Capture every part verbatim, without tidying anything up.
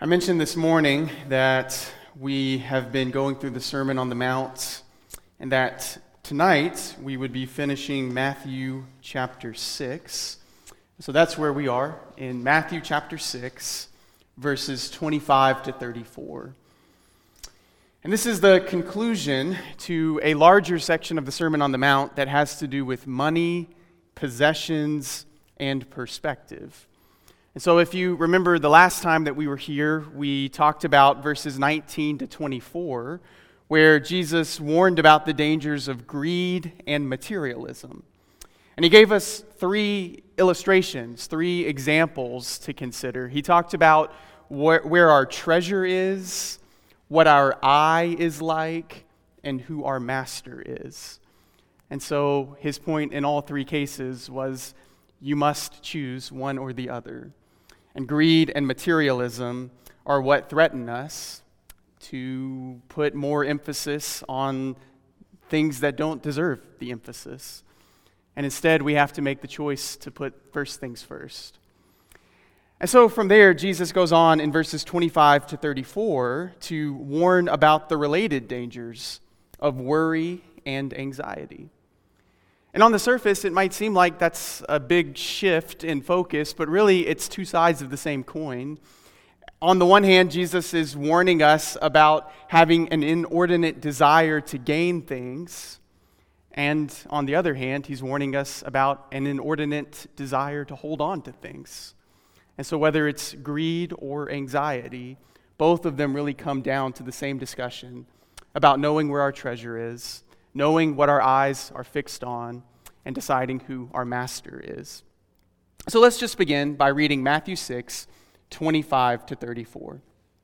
I mentioned this morning that we have been going through the Sermon on the Mount, and that tonight we would be finishing Matthew chapter six. So that's where we are, in Matthew chapter six, verses twenty-five to thirty-four. And this is the conclusion to a larger section of the Sermon on the Mount that has to do with money, possessions, and perspective. And so if you remember the last time that we were here, we talked about verses nineteen to twenty-four, where Jesus warned about the dangers of greed and materialism. And he gave us three illustrations, three examples to consider. He talked about where, where our treasure is, what our eye is like, and who our master is. And so his point in all three cases was you must choose one or the other. And greed and materialism are what threaten us to put more emphasis on things that don't deserve the emphasis. And instead, we have to make the choice to put first things first. And so from there, Jesus goes on in verses twenty-five to thirty-four to warn about the related dangers of worry and anxiety. And on the surface, it might seem like that's a big shift in focus, but really it's two sides of the same coin. On the one hand, Jesus is warning us about having an inordinate desire to gain things. And on the other hand, he's warning us about an inordinate desire to hold on to things. And so whether it's greed or anxiety, both of them really come down to the same discussion about knowing where our treasure is, knowing what our eyes are fixed on, and deciding who our master is. So let's just begin by reading Matthew six, twenty-five to thirty-four.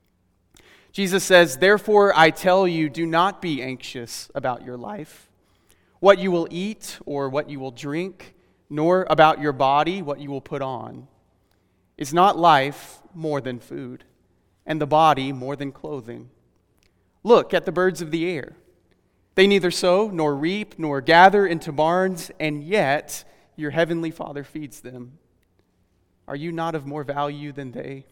Jesus says, "Therefore I tell you, do not be anxious about your life, what you will eat or what you will drink, nor about your body, what you will put on. Is not life more than food, and the body more than clothing? Look at the birds of the air. They neither sow nor reap nor gather into barns, and yet your heavenly Father feeds them. Are you not of more value than they?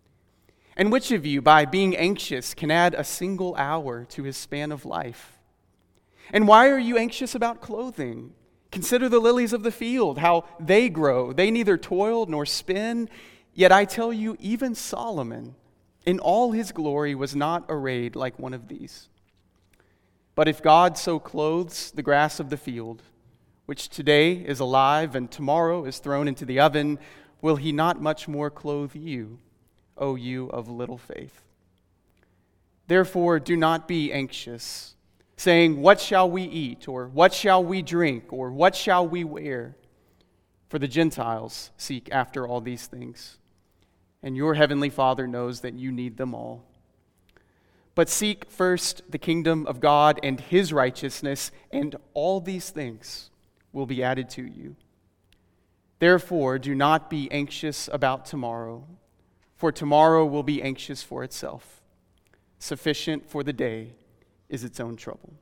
And which of you, by being anxious, can add a single hour to his span of life? And why are you anxious about clothing? Consider the lilies of the field, how they grow. They neither toil nor spin. Yet I tell you, even Solomon, in all his glory, was not arrayed like one of these. But if God so clothes the grass of the field, which today is alive and tomorrow is thrown into the oven, will he not much more clothe you, O you of little faith? Therefore do not be anxious, saying, what shall we eat, or what shall we drink, or what shall we wear? For the Gentiles seek after all these things, and your heavenly Father knows that you need them all. But seek first the kingdom of God and his righteousness, and all these things will be added to you. Therefore, do not be anxious about tomorrow, for tomorrow will be anxious for itself. Sufficient for the day is its own trouble."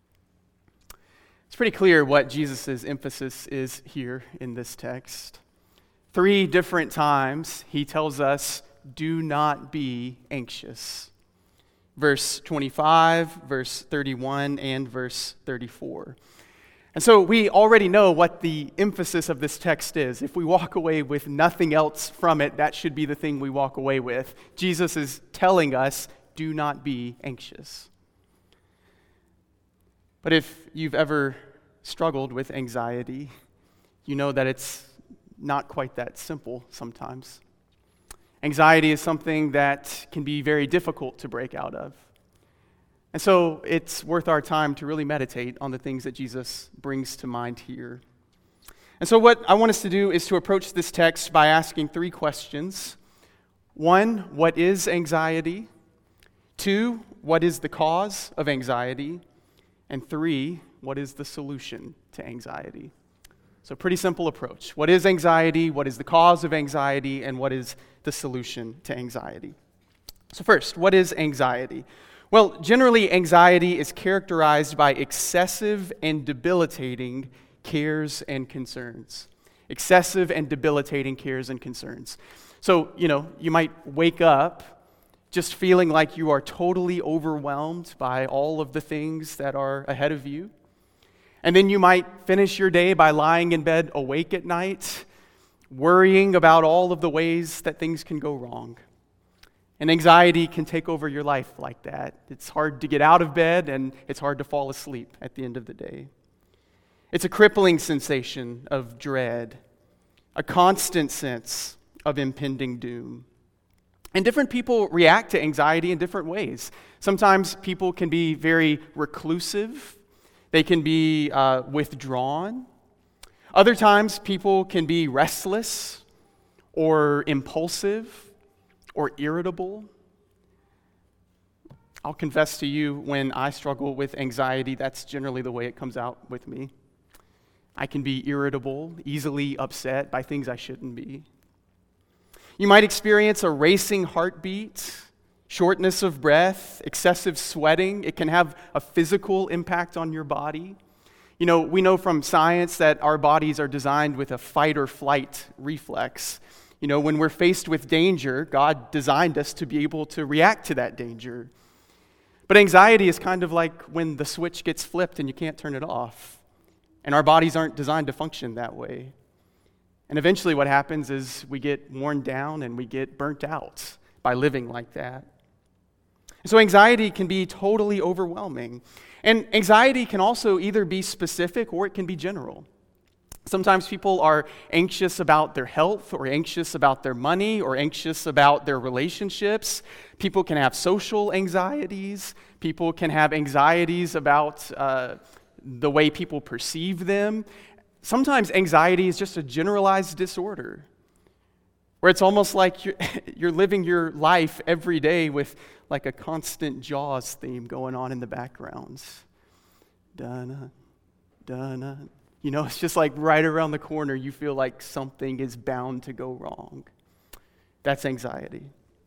It's pretty clear what Jesus' emphasis is here in this text. Three different times he tells us, do not be anxious. Verse twenty-five, verse thirty-one, and verse thirty-four. And so we already know what the emphasis of this text is. If we walk away with nothing else from it, that should be the thing we walk away with. Jesus is telling us, do not be anxious. But if you've ever struggled with anxiety, you know that it's not quite that simple sometimes. Anxiety is something that can be very difficult to break out of. And so it's worth our time to really meditate on the things that Jesus brings to mind here. And so what I want us to do is to approach this text by asking three questions. One, what is anxiety? Two, what is the cause of anxiety? And three, what is the solution to anxiety? So pretty simple approach. What is anxiety? What is the cause of anxiety? And what is the solution to anxiety? So first, what is anxiety? Well, generally, anxiety is characterized by excessive and debilitating cares and concerns. Excessive and debilitating cares and concerns. So, you know, you might wake up just feeling like you are totally overwhelmed by all of the things that are ahead of you. And then you might finish your day by lying in bed awake at night, worrying about all of the ways that things can go wrong. And anxiety can take over your life like that. It's hard to get out of bed, and it's hard to fall asleep at the end of the day. It's a crippling sensation of dread, a constant sense of impending doom. And different people react to anxiety in different ways. Sometimes people can be very reclusive. They can be uh, withdrawn. Other times people can be restless or impulsive or irritable. I'll confess to you, when I struggle with anxiety, that's generally the way it comes out with me. I can be irritable, easily upset by things I shouldn't be. You might experience a racing heartbeat, shortness of breath, excessive sweating. It can have a physical impact on your body. You know, we know from science that our bodies are designed with a fight or flight reflex. You know, when we're faced with danger, God designed us to be able to react to that danger. But anxiety is kind of like when the switch gets flipped and you can't turn it off. And our bodies aren't designed to function that way. And eventually what happens is we get worn down and we get burnt out by living like that. So anxiety can be totally overwhelming. And anxiety can also either be specific or it can be general. Sometimes people are anxious about their health or anxious about their money or anxious about their relationships. People can have social anxieties. People can have anxieties about uh, the way people perceive them. Sometimes anxiety is just a generalized disorder where it's almost like you're, you're living your life every day with like a constant Jaws theme going on in the background. Dun, dun, dun. You know, it's just like right around the corner, you feel like something is bound to go wrong. That's anxiety.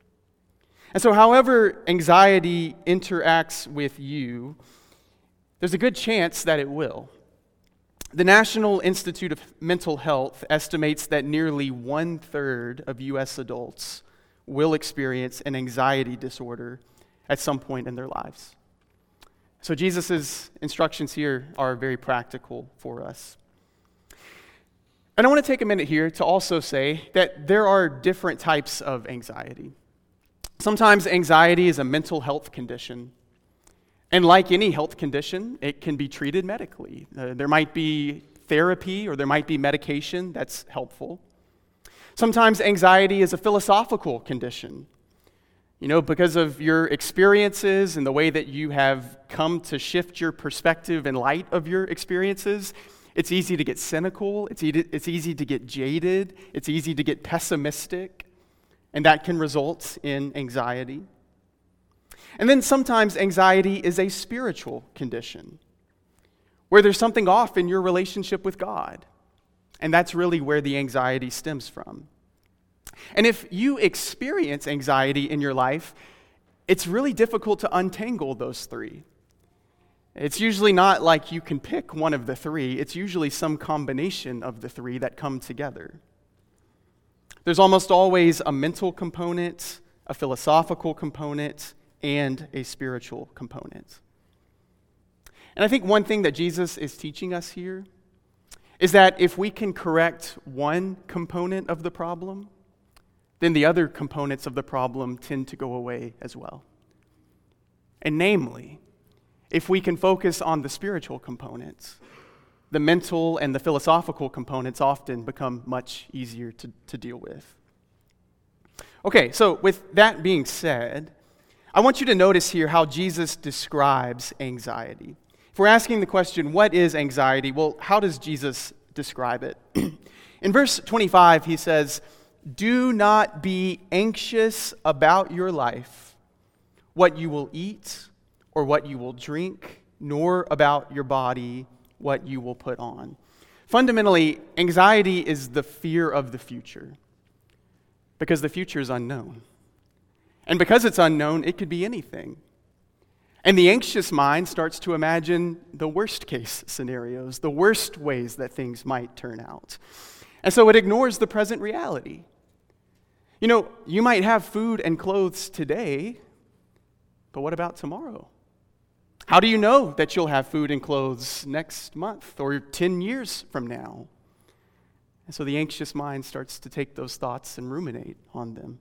And so however anxiety interacts with you, there's a good chance that it will. The National Institute of Mental Health estimates that nearly one-third of U S adults will experience an anxiety disorder at some point in their lives. So Jesus' instructions here are very practical for us. And I want to take a minute here to also say that there are different types of anxiety. Sometimes anxiety is a mental health condition. And like any health condition, it can be treated medically. Uh, there might be therapy or there might be medication that's helpful. Sometimes anxiety is a philosophical condition. You know, because of your experiences and the way that you have come to shift your perspective in light of your experiences, it's easy to get cynical, it's e- it's easy to get jaded, it's easy to get pessimistic, and that can result in anxiety. And then sometimes anxiety is a spiritual condition where there's something off in your relationship with God. And that's really where the anxiety stems from. And if you experience anxiety in your life, it's really difficult to untangle those three. It's usually not like you can pick one of the three. It's usually some combination of the three that come together. There's almost always a mental component, a philosophical component, and a spiritual component. And I think one thing that Jesus is teaching us here is that if we can correct one component of the problem, then the other components of the problem tend to go away as well. And namely, if we can focus on the spiritual components, the mental and the philosophical components often become much easier to, to deal with. Okay, so with that being said, I want you to notice here how Jesus describes anxiety. If we're asking the question, what is anxiety? Well, how does Jesus describe it? In verse twenty-five, he says, "Do not be anxious about your life, what you will eat or what you will drink, nor about your body, what you will put on." Fundamentally, anxiety is the fear of the future, because the future is unknown. And because it's unknown, it could be anything. And the anxious mind starts to imagine the worst case scenarios, the worst ways that things might turn out. And so it ignores the present reality. You know, you might have food and clothes today, but what about tomorrow? How do you know that you'll have food and clothes next month or ten years from now? And so the anxious mind starts to take those thoughts and ruminate on them.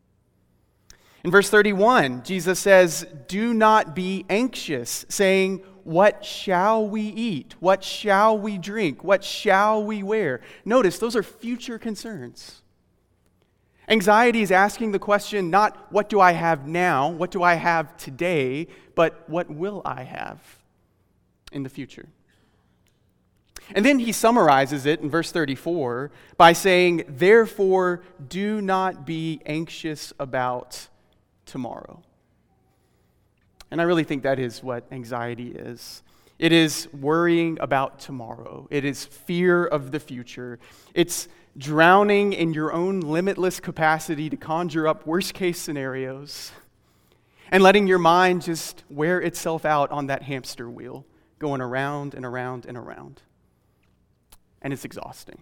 In verse thirty-one, Jesus says, "Do not be anxious, saying, 'What shall we eat? What shall we drink? What shall we wear?'" Notice, those are future concerns. Anxiety is asking the question, not what do I have now, what do I have today, but what will I have in the future? And then he summarizes it in verse thirty-four by saying, "Therefore, do not be anxious about tomorrow." And I really think that is what anxiety is. It is worrying about tomorrow. It is fear of the future. It's drowning in your own limitless capacity to conjure up worst-case scenarios and letting your mind just wear itself out on that hamster wheel, going around and around and around. And it's exhausting.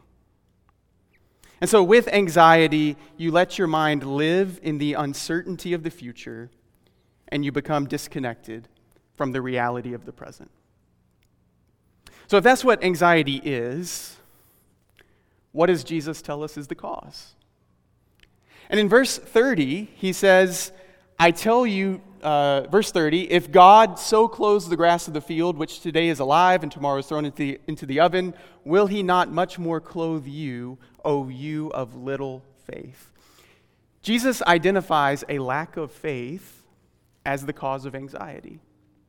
And so with anxiety, you let your mind live in the uncertainty of the future, and you become disconnected from the reality of the present. So if that's what anxiety is, what does Jesus tell us is the cause? And in verse thirty, he says, I tell you, uh, verse thirty, if God so clothes the grass of the field, which today is alive and tomorrow is thrown into the, into the oven, will he not much more clothe you, O you of little faith? Jesus identifies a lack of faith as the cause of anxiety.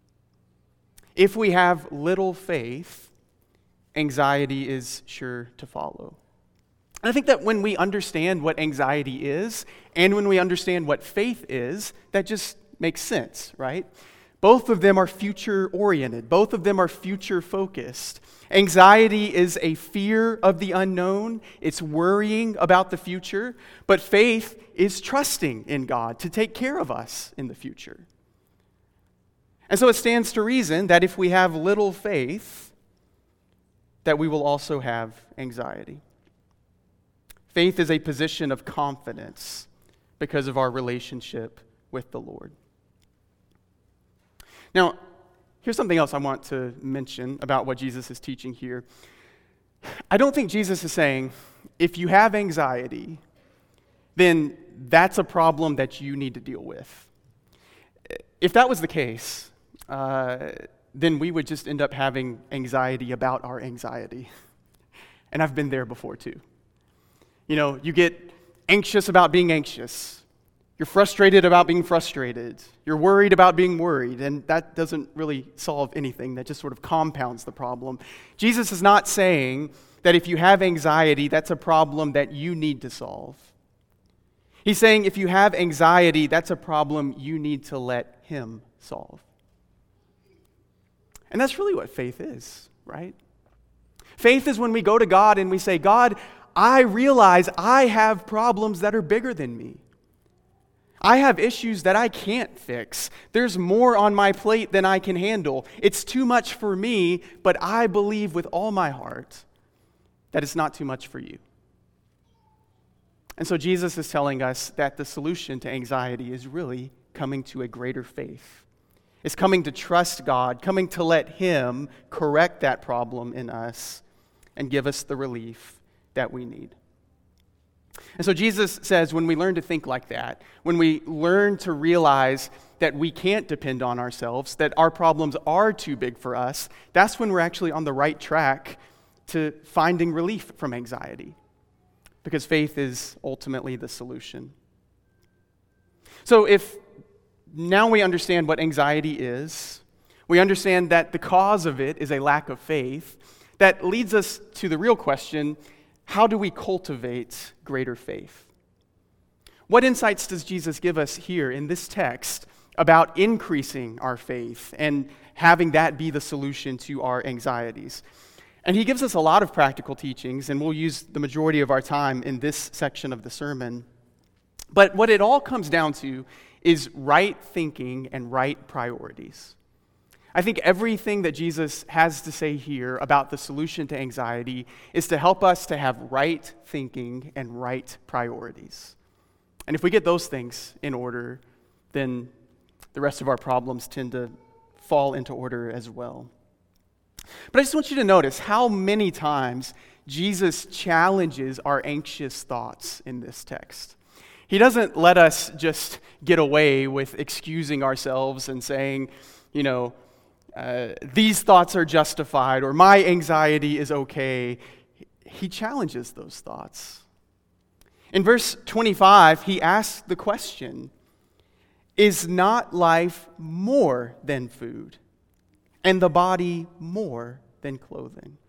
If we have little faith, anxiety is sure to follow. And I think that when we understand what anxiety is, and when we understand what faith is, that just makes sense, right? Both of them are future-oriented. Both of them are future-focused. Anxiety is a fear of the unknown. It's worrying about the future. But faith is trusting in God to take care of us in the future. And so it stands to reason that if we have little faith, that we will also have anxiety. Faith is a position of confidence because of our relationship with the Lord. Now, here's something else I want to mention about what Jesus is teaching here. I don't think Jesus is saying, if you have anxiety, then that's a problem that you need to deal with. If that was the case, uh, then we would just end up having anxiety about our anxiety. And I've been there before too. You know, you get anxious about being anxious. You're frustrated about being frustrated. You're worried about being worried. And that doesn't really solve anything. That just sort of compounds the problem. Jesus is not saying that if you have anxiety, that's a problem that you need to solve. He's saying if you have anxiety, that's a problem you need to let Him solve. And that's really what faith is, right? Faith is when we go to God and we say, God, I realize I have problems that are bigger than me. I have issues that I can't fix. There's more on my plate than I can handle. It's too much for me, but I believe with all my heart that it's not too much for you. And so Jesus is telling us that the solution to anxiety is really coming to a greater faith. It's coming to trust God, coming to let Him correct that problem in us and give us the relief that we need. And so Jesus says when we learn to think like that, when we learn to realize that we can't depend on ourselves, that our problems are too big for us, that's when we're actually on the right track to finding relief from anxiety. Because faith is ultimately the solution. So if now we understand what anxiety is, we understand that the cause of it is a lack of faith, that leads us to the real question, how do we cultivate greater faith? What insights does Jesus give us here in this text about increasing our faith and having that be the solution to our anxieties? And he gives us a lot of practical teachings, and we'll use the majority of our time in this section of the sermon. But what it all comes down to is right thinking and right priorities. I think everything that Jesus has to say here about the solution to anxiety is to help us to have right thinking and right priorities. And if we get those things in order, then the rest of our problems tend to fall into order as well. But I just want you to notice how many times Jesus challenges our anxious thoughts in this text. He doesn't let us just get away with excusing ourselves and saying, you know, uh, these thoughts are justified or my anxiety is okay. He challenges those thoughts. In verse twenty-five, he asks the question, is not life more than food, and the body more than clothing?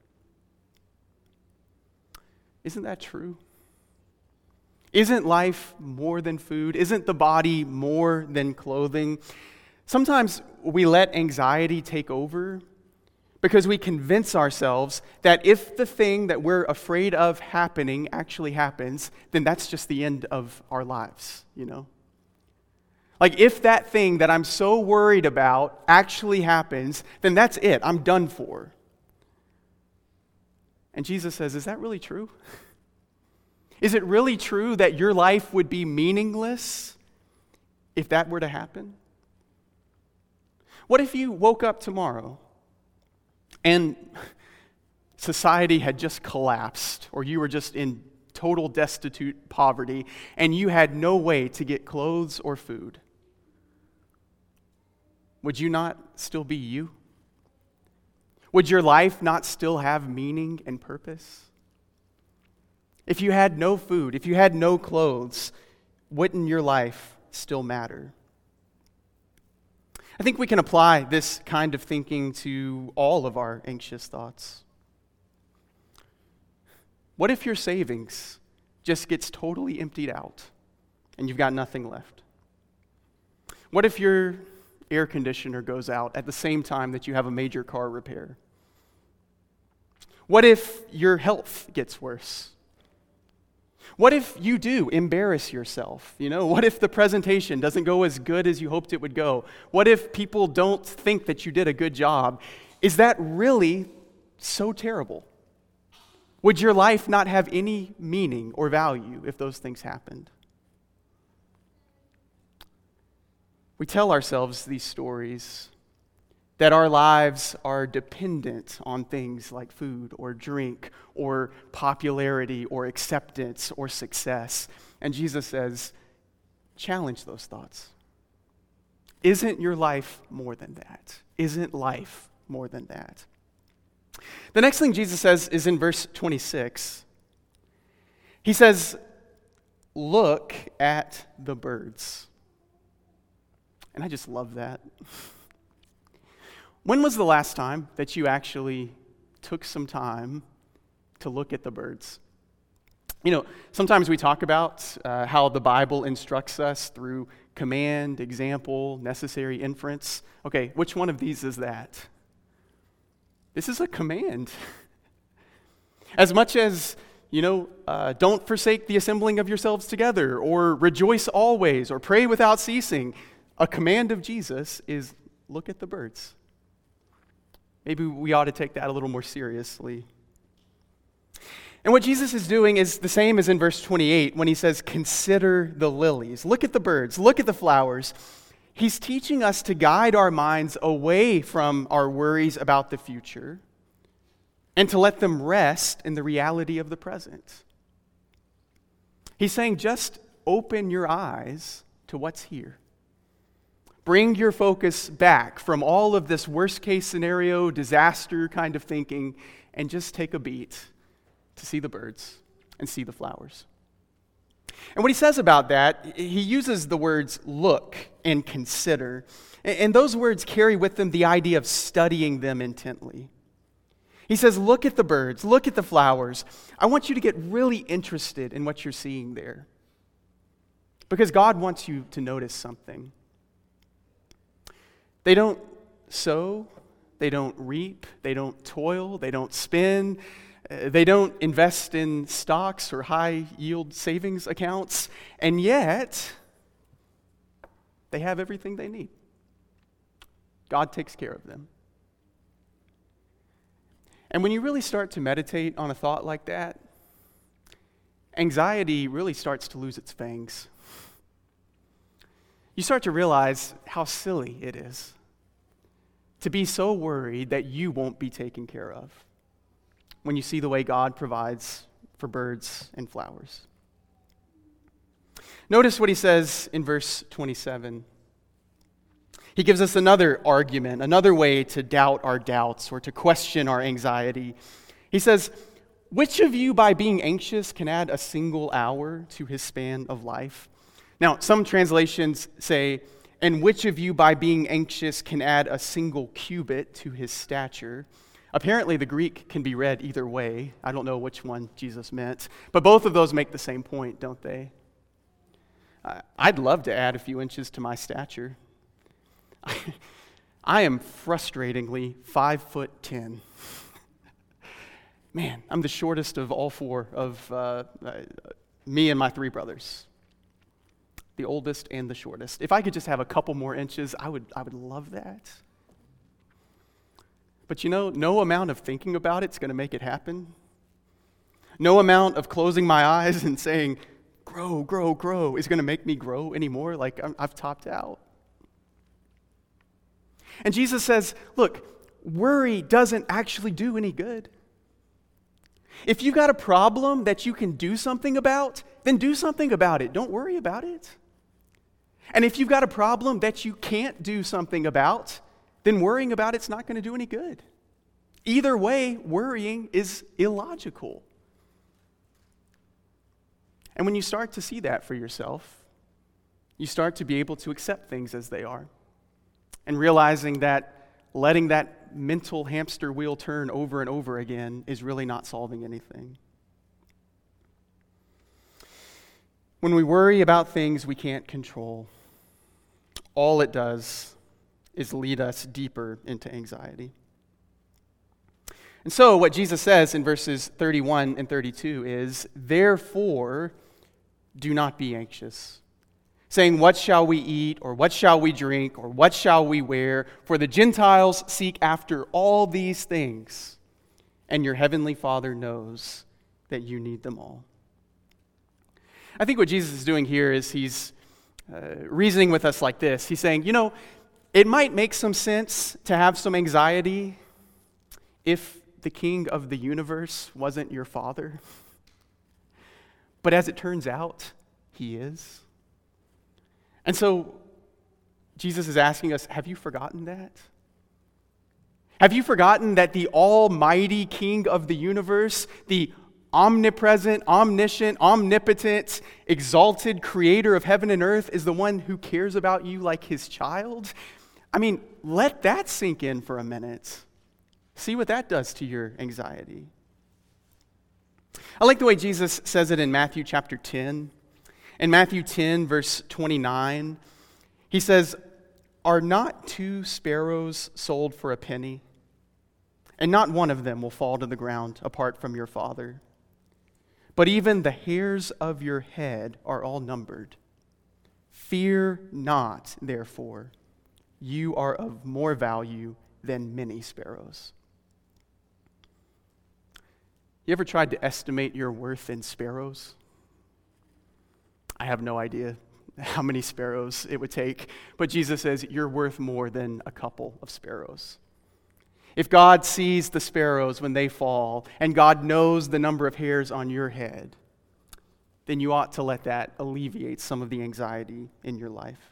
Isn't that true? Isn't life more than food? Isn't the body more than clothing? Sometimes we let anxiety take over because we convince ourselves that if the thing that we're afraid of happening actually happens, then that's just the end of our lives, you know? Like if that thing that I'm so worried about actually happens, then that's it. I'm done for. And Jesus says, is that really true? Is it really true that your life would be meaningless if that were to happen? What if you woke up tomorrow and society had just collapsed, or you were just in total destitute poverty, and you had no way to get clothes or food? Would you not still be you? Would your life not still have meaning and purpose? If you had no food, if you had no clothes, wouldn't your life still matter? I think we can apply this kind of thinking to all of our anxious thoughts. What if your savings just gets totally emptied out and you've got nothing left? What if your air conditioner goes out at the same time that you have a major car repair? What if your health gets worse? What if you do embarrass yourself? You know, what if the presentation doesn't go as good as you hoped it would go? What if people don't think that you did a good job? Is that really so terrible? Would your life not have any meaning or value if those things happened? We tell ourselves these stories that our lives are dependent on things like food or drink or popularity or acceptance or success. And Jesus says, challenge those thoughts. Isn't your life more than that? Isn't life more than that? The next thing Jesus says is in verse twenty-six. He says, look at the birds. And I just love that. When was the last time that you actually took some time to look at the birds? You know, sometimes we talk about uh, how the Bible instructs us through command, example, necessary inference. Okay, which one of these is that? This is a command. As much as, you know, uh, don't forsake the assembling of yourselves together, or rejoice always, or pray without ceasing, a command of Jesus is look at the birds. Maybe we ought to take that a little more seriously. And what Jesus is doing is the same as in verse twenty-eight when he says, consider the lilies. Look at the birds. Look at the flowers. He's teaching us to guide our minds away from our worries about the future and to let them rest in the reality of the present. He's saying, just open your eyes to what's here. Bring your focus back from all of this worst-case scenario, disaster kind of thinking, and just take a beat to see the birds and see the flowers. And what he says about that, he uses the words look and consider. And those words carry with them the idea of studying them intently. He says, look at the birds, look at the flowers. I want you to get really interested in what you're seeing there. Because God wants you to notice something. They don't sow, they don't reap, they don't toil, they don't spin, uh, they don't invest in stocks or high-yield savings accounts, and yet they have everything they need. God takes care of them. And when you really start to meditate on a thought like that, anxiety really starts to lose its fangs. you start to realize how silly it is to be so worried that you won't be taken care of when you see the way God provides for birds and flowers. Notice what he says in verse twenty-seven. He gives us another argument, another way to doubt our doubts or to question our anxiety. He says, "Which of you by being anxious can add a single hour to his span of life?" Now, some translations say, "And which of you by being anxious can add a single cubit to his stature?" Apparently, the Greek can be read either way. I don't know which one Jesus meant, but both of those make the same point, don't they? I'd love to add a few inches to my stature. I am frustratingly five foot ten. Man, I'm the shortest of all four of uh, uh, me and my three brothers. The oldest and the shortest. If I could just have a couple more inches, I would I would love that. But you know, no amount of thinking about it's going to make it happen. No amount of closing my eyes and saying, grow, grow, grow, is going to make me grow anymore. Like, I'm, I've topped out. And Jesus says, look, worry doesn't actually do any good. If you've got a problem that you can do something about, then do something about it. Don't worry about it. And if you've got a problem that you can't do something about, then worrying about it's not going to do any good. Either way, worrying is illogical. And when you start to see that for yourself, you start to be able to accept things as they are. And realizing that letting that mental hamster wheel turn over and over again is really not solving anything. When we worry about things we can't control, all it does is lead us deeper into anxiety. And so what Jesus says in verses thirty-one and thirty-two is, "Therefore, do not be anxious, saying, 'What shall we eat?' or 'What shall we drink?' or 'What shall we wear?' For the Gentiles seek after all these things, and your heavenly Father knows that you need them all." I think what Jesus is doing here is he's uh, reasoning with us like this. He's saying, you know, it might make some sense to have some anxiety if the King of the universe wasn't your Father. But as it turns out, he is. And so Jesus is asking us, have you forgotten that? Have you forgotten that the almighty King of the universe, the omnipresent, omniscient, omnipotent, exalted creator of heaven and earth is the one who cares about you like his child? I mean, let that sink in for a minute. See what that does to your anxiety. I like the way Jesus says it in Matthew chapter ten. In Matthew ten, verse twenty-nine, he says, "Are not two sparrows sold for a penny? And not one of them will fall to the ground apart from your Father. But even the hairs of your head are all numbered. Fear not, therefore. You are of more value than many sparrows." You ever tried to estimate your worth in sparrows? I have no idea how many sparrows it would take, but Jesus says you're worth more than a couple of sparrows. If God sees the sparrows when they fall, and God knows the number of hairs on your head, then you ought to let that alleviate some of the anxiety in your life.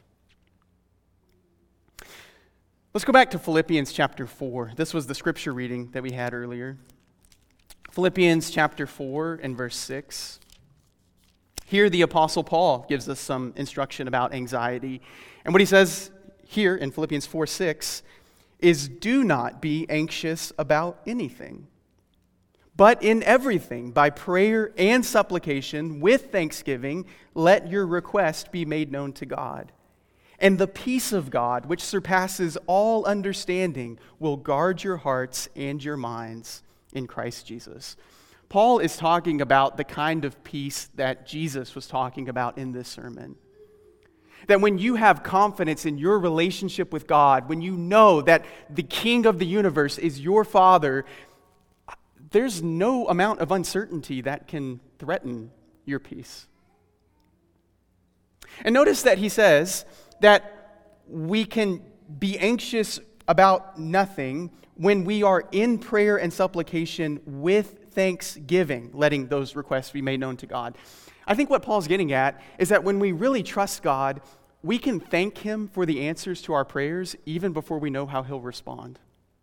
Let's go back to Philippians chapter four. This was the scripture reading that we had earlier. Philippians chapter four and verse six. Here the Apostle Paul gives us some instruction about anxiety. And what he says here in Philippians four six is, "Do not be anxious about anything, but in everything, by prayer and supplication, with thanksgiving, let your request be made known to God. And the peace of God, which surpasses all understanding, will guard your hearts and your minds in Christ Jesus." Paul is talking about the kind of peace that Jesus was talking about in this sermon. That when you have confidence in your relationship with God, when you know that the King of the universe is your Father, there's no amount of uncertainty that can threaten your peace. And notice that he says, that we can be anxious about nothing when we are in prayer and supplication with thanksgiving, letting those requests be made known to God. I think what Paul's getting at is that when we really trust God, we can thank Him for the answers to our prayers even before we know how He'll respond.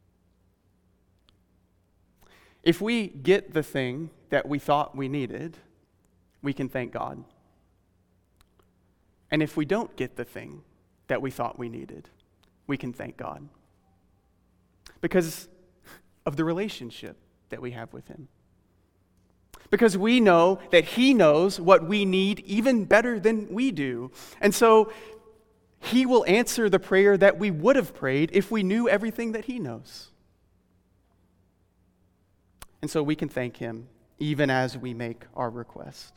If we get the thing that we thought we needed, we can thank God. And if we don't get the thing that we thought we needed, we can thank God. Because of the relationship that we have with Him. Because we know that He knows what we need even better than we do. And so He will answer the prayer that we would have prayed if we knew everything that He knows. And so we can thank Him even as we make our request.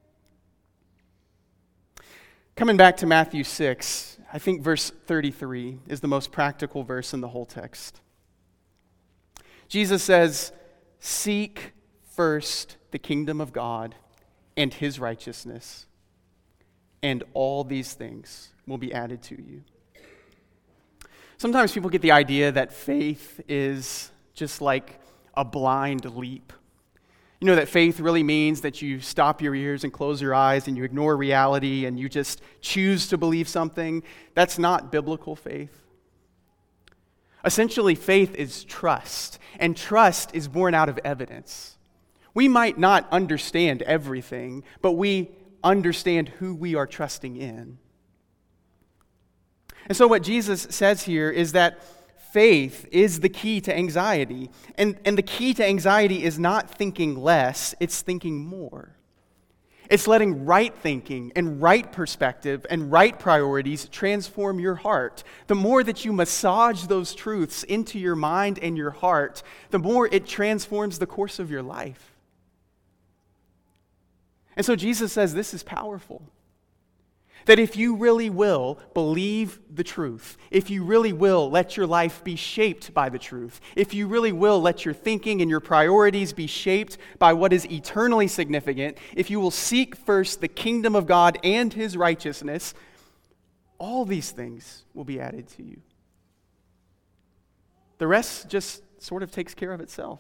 Coming back to Matthew six, I think verse thirty-three is the most practical verse in the whole text. Jesus says, "Seek first the kingdom of God and His righteousness, and all these things will be added to you." Sometimes people get the idea that faith is just like a blind leap. You know, that faith really means that you stop your ears and close your eyes and you ignore reality and you just choose to believe something. That's not biblical faith. Essentially, faith is trust, and trust is born out of evidence. We might not understand everything, but we understand who we are trusting in. And so what Jesus says here is that faith is the key to anxiety. And, and the key to anxiety is not thinking less, it's thinking more. It's letting right thinking and right perspective and right priorities transform your heart. The more that you massage those truths into your mind and your heart, the more it transforms the course of your life. And so Jesus says this is powerful. That if you really will believe the truth, if you really will let your life be shaped by the truth, if you really will let your thinking and your priorities be shaped by what is eternally significant, if you will seek first the kingdom of God and His righteousness, all these things will be added to you. The rest just sort of takes care of itself.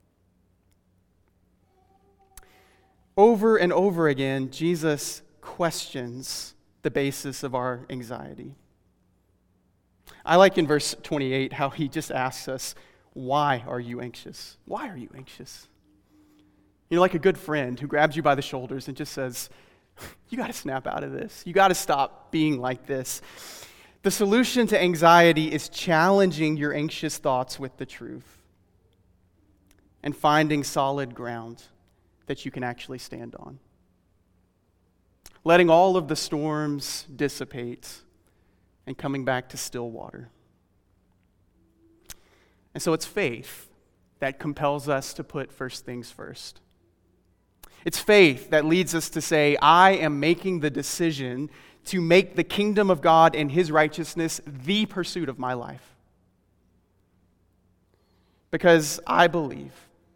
Over and over again, Jesus questions the basis of our anxiety. I like in verse twenty-eight how He just asks us, why are you anxious? Why are you anxious? You're like a good friend who grabs you by the shoulders and just says, you got to snap out of this. You got to stop being like this. The solution to anxiety is challenging your anxious thoughts with the truth and finding solid ground that you can actually stand on. Letting all of the storms dissipate and coming back to still water. And so it's faith that compels us to put first things first. It's faith that leads us to say, I am making the decision to make the kingdom of God and His righteousness the pursuit of my life. Because I believe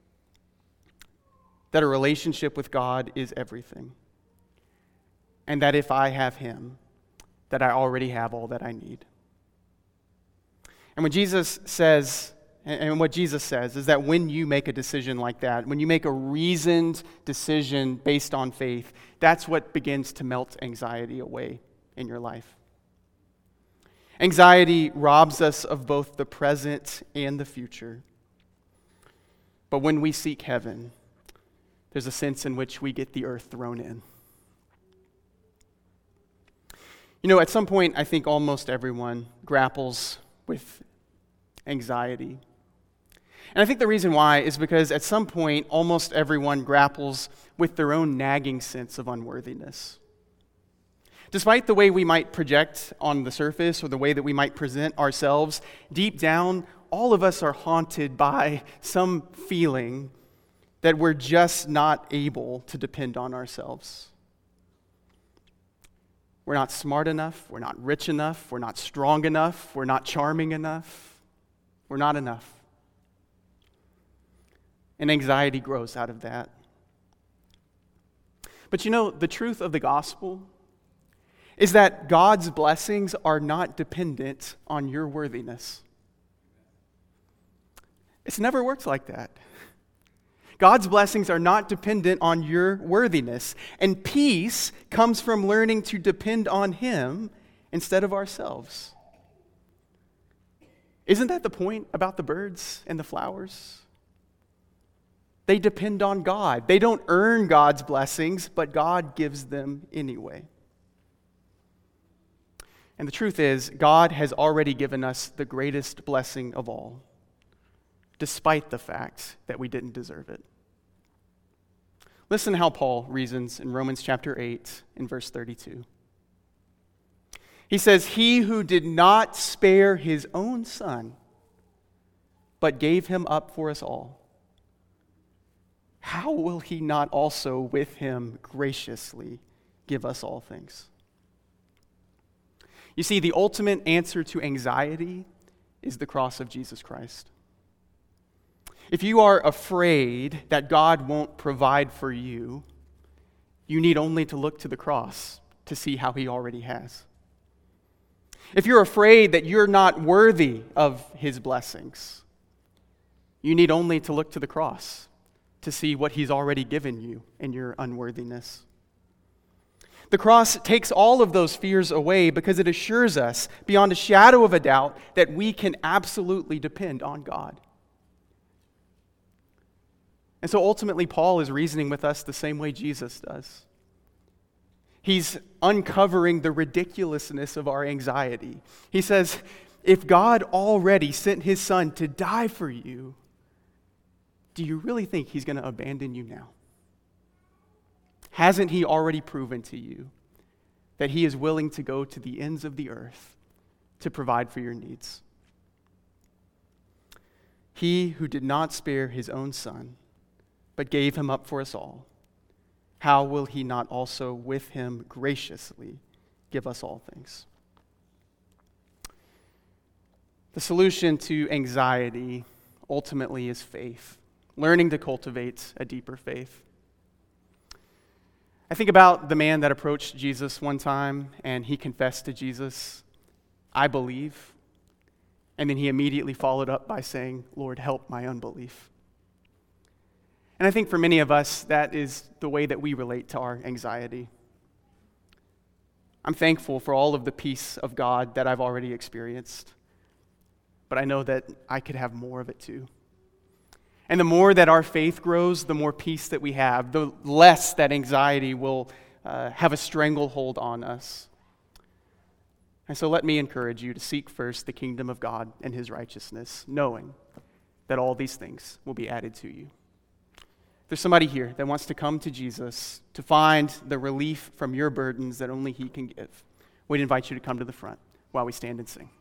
that a relationship with God is everything. And that if I have Him, that I already have all that I need. And when Jesus says, and what Jesus says is that when you make a decision like that, when you make a reasoned decision based on faith, that's what begins to melt anxiety away in your life. Anxiety robs us of both the present and the future. But when we seek heaven, there's a sense in which we get the earth thrown in. You know, at some point, I think almost everyone grapples with anxiety. And I think the reason why is because at some point, almost everyone grapples with their own nagging sense of unworthiness. Despite the way we might project on the surface or the way that we might present ourselves, deep down, all of us are haunted by some feeling that we're just not able to depend on ourselves. We're not smart enough, we're not rich enough, we're not strong enough, we're not charming enough, we're not enough. And anxiety grows out of that. But you know, the truth of the gospel is that God's blessings are not dependent on your worthiness. It's never worked like that. God's blessings are not dependent on your worthiness, and peace comes from learning to depend on Him instead of ourselves. Isn't that the point about the birds and the flowers? They depend on God. They don't earn God's blessings, but God gives them anyway. And the truth is, God has already given us the greatest blessing of all, despite the fact that we didn't deserve it. Listen how Paul reasons in Romans chapter eight in verse thirty-two. He says, "He who did not spare his own son, but gave him up for us all, how will he not also with him graciously give us all things?" You see, the ultimate answer to anxiety is the cross of Jesus Christ. If you are afraid that God won't provide for you, you need only to look to the cross to see how He already has. If you're afraid that you're not worthy of His blessings, you need only to look to the cross to see what He's already given you in your unworthiness. The cross takes all of those fears away because it assures us beyond a shadow of a doubt that we can absolutely depend on God. And so ultimately, Paul is reasoning with us the same way Jesus does. He's uncovering the ridiculousness of our anxiety. He says, if God already sent His Son to die for you, do you really think He's going to abandon you now? Hasn't He already proven to you that He is willing to go to the ends of the earth to provide for your needs? He who did not spare His own Son, but gave Him up for us all, how will He not also with Him graciously give us all things? The solution to anxiety ultimately is faith, learning to cultivate a deeper faith. I think about the man that approached Jesus one time and he confessed to Jesus, "I believe," and then he immediately followed up by saying, "Lord, help my unbelief." And I think for many of us, that is the way that we relate to our anxiety. I'm thankful for all of the peace of God that I've already experienced, but I know that I could have more of it too. And the more that our faith grows, the more peace that we have, the less that anxiety will uh, have a stranglehold on us. And so let me encourage you to seek first the kingdom of God and His righteousness, knowing that all these things will be added to you. There's somebody here that wants to come to Jesus to find the relief from your burdens that only He can give. We'd invite you to come to the front while we stand and sing.